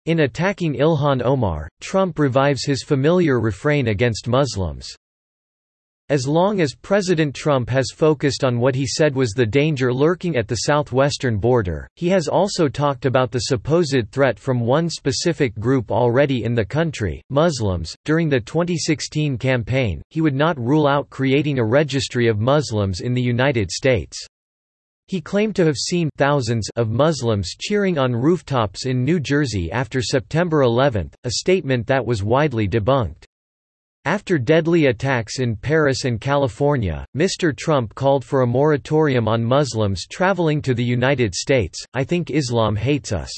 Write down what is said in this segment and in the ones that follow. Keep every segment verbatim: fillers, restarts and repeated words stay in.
In attacking Ilhan Omar, Trump revives his familiar refrain against Muslims. As long as President Trump has focused on what he said was the danger lurking at the southwestern border, he has also talked about the supposed threat from one specific group already in the country, Muslims. During the twenty sixteen campaign, he would not rule out creating a registry of Muslims in the United States. He claimed to have seen thousands of Muslims cheering on rooftops in New Jersey after September eleventh, a statement that was widely debunked. After deadly attacks in Paris and California, Mister Trump called for a moratorium on Muslims traveling to the United States. "I think Islam hates us,"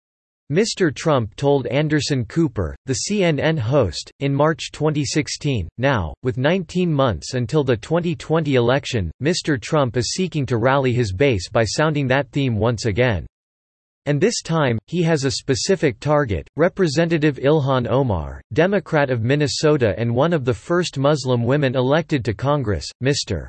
Mister Trump told Anderson Cooper, the C N N host, in March twenty sixteen. Now, with nineteen months until the twenty twenty election, Mister Trump is seeking to rally his base by sounding that theme once again. And this time, he has a specific target, Representative Ilhan Omar, Democrat of Minnesota and one of the first Muslim women elected to Congress. Mister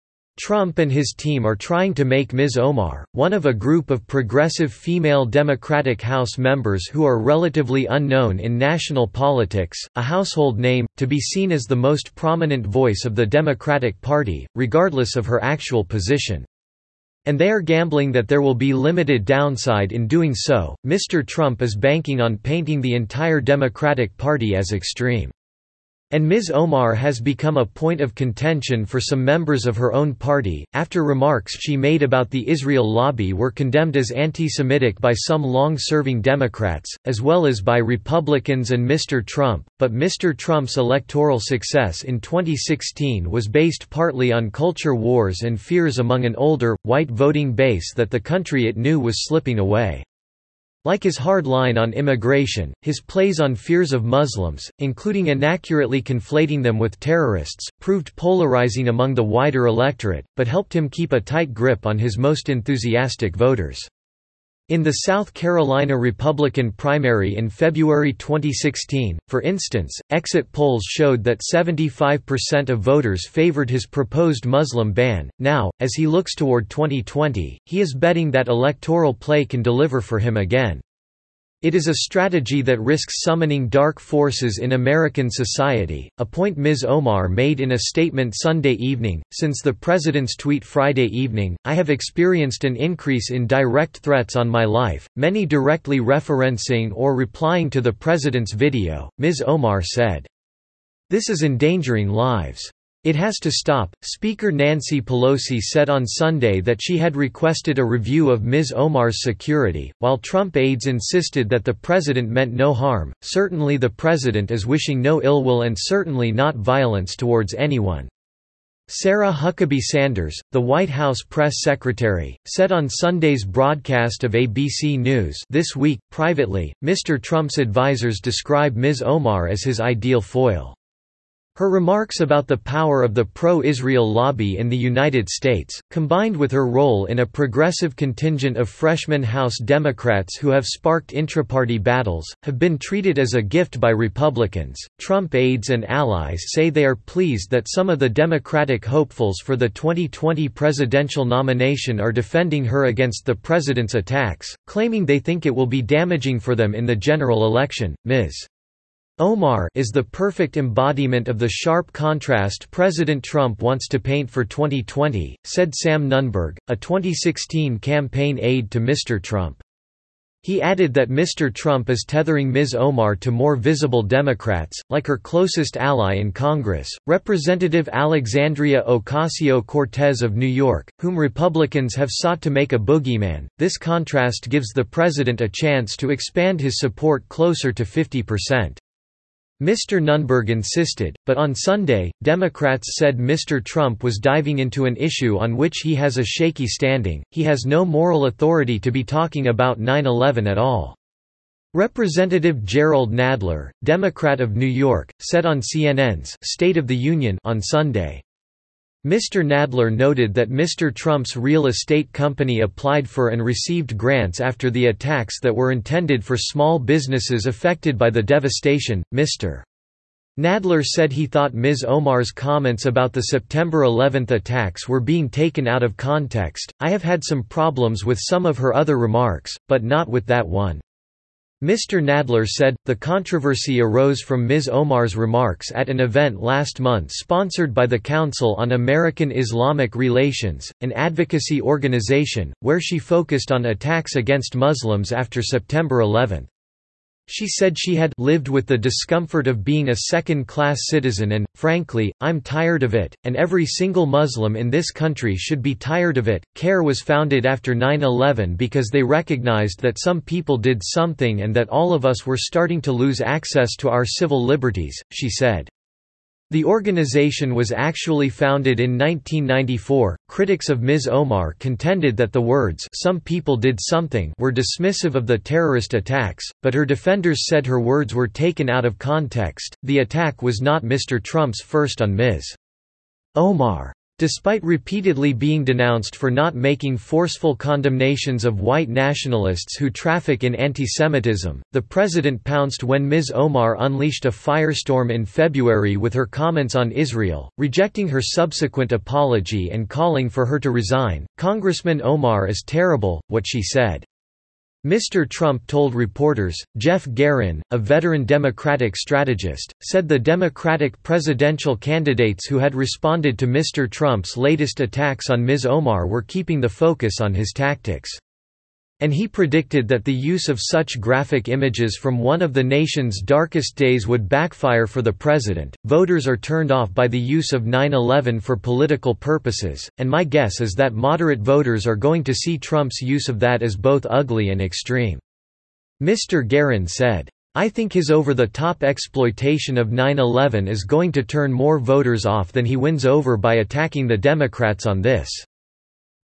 Trump and his team are trying to make Miz Omar, one of a group of progressive female Democratic House members who are relatively unknown in national politics, a household name, to be seen as the most prominent voice of the Democratic Party, regardless of her actual position. And they are gambling that there will be limited downside in doing so. Mister Trump is banking on painting the entire Democratic Party as extreme. And Miz Omar has become a point of contention for some members of her own party, after remarks she made about the Israel lobby were condemned as anti-Semitic by some long-serving Democrats, as well as by Republicans and Mister Trump. But Mister Trump's electoral success in twenty sixteen was based partly on culture wars and fears among an older, white voting base that the country it knew was slipping away. Like his hard line on immigration, his plays on fears of Muslims, including inaccurately conflating them with terrorists, proved polarizing among the wider electorate, but helped him keep a tight grip on his most enthusiastic voters. In the South Carolina Republican primary in February twenty sixteen, for instance, exit polls showed that seventy-five percent of voters favored his proposed Muslim ban. Now, as he looks toward twenty twenty, he is betting that electoral play can deliver for him again. It is a strategy that risks summoning dark forces in American society, a point Miz Omar made in a statement Sunday evening. Since the president's tweet Friday evening, I have experienced an increase in direct threats on my life, many directly referencing or replying to the president's video, Miz Omar said. This is endangering lives. It has to stop. Speaker Nancy Pelosi said on Sunday that she had requested a review of Miz Omar's security, while Trump aides insisted that the president meant no harm. Certainly the president is wishing no ill will and certainly not violence towards anyone. Sarah Huckabee Sanders, the White House press secretary, said on Sunday's broadcast of A B C News This Week. Privately, Mister Trump's advisers describe Miz Omar as his ideal foil. Her remarks about the power of the pro-Israel lobby in the United States, combined with her role in a progressive contingent of freshman House Democrats who have sparked intra-party battles, have been treated as a gift by Republicans. Trump aides and allies say they are pleased that some of the Democratic hopefuls for the twenty twenty presidential nomination are defending her against the president's attacks, claiming they think it will be damaging for them in the general election. Miz Omar is the perfect embodiment of the sharp contrast President Trump wants to paint for twenty twenty, said Sam Nunberg, a twenty sixteen campaign aide to Mister Trump. He added that Mister Trump is tethering Miz Omar to more visible Democrats, like her closest ally in Congress, Representative Alexandria Ocasio-Cortez of New York, whom Republicans have sought to make a boogeyman. This contrast gives the president a chance to expand his support closer to fifty percent. Mister Nunberg insisted, but on Sunday, Democrats said Mister Trump was diving into an issue on which he has a shaky standing. He has no moral authority to be talking about nine eleven at all. Representative Gerald Nadler, Democrat of New York, said on C N N's State of the Union on Sunday. Mister Nadler noted that Mister Trump's real estate company applied for and received grants after the attacks that were intended for small businesses affected by the devastation. Mister Nadler said he thought Miz Omar's comments about the September eleventh attacks were being taken out of context. I have had some problems with some of her other remarks, but not with that one. Mister Nadler said, the controversy arose from Miz Omar's remarks at an event last month sponsored by the Council on American Islamic Relations, an advocacy organization, where she focused on attacks against Muslims after September eleventh. She said she had lived with the discomfort of being a second-class citizen and, frankly, I'm tired of it, and every single Muslim in this country should be tired of it. CARE was founded after nine eleven because they recognized that some people did something and that all of us were starting to lose access to our civil liberties, she said. The organization was actually founded in nineteen ninety-four. Critics of Miz Omar contended that the words "some people did something" were dismissive of the terrorist attacks, but her defenders said her words were taken out of context. The attack was not Mister Trump's first on Miz Omar. Despite repeatedly being denounced for not making forceful condemnations of white nationalists who traffic in antisemitism, the president pounced when Miz Omar unleashed a firestorm in February with her comments on Israel, rejecting her subsequent apology and calling for her to resign. Congressman Omar is terrible, what she said. Mister Trump told reporters. Jeff Garin, a veteran Democratic strategist, said the Democratic presidential candidates who had responded to Mister Trump's latest attacks on Miz Omar were keeping the focus on his tactics. And he predicted that the use of such graphic images from one of the nation's darkest days would backfire for the president. Voters are turned off by the use of nine eleven for political purposes, and my guess is that moderate voters are going to see Trump's use of that as both ugly and extreme. Mister Garin said, I think his over-the-top exploitation of nine eleven is going to turn more voters off than he wins over by attacking the Democrats on this.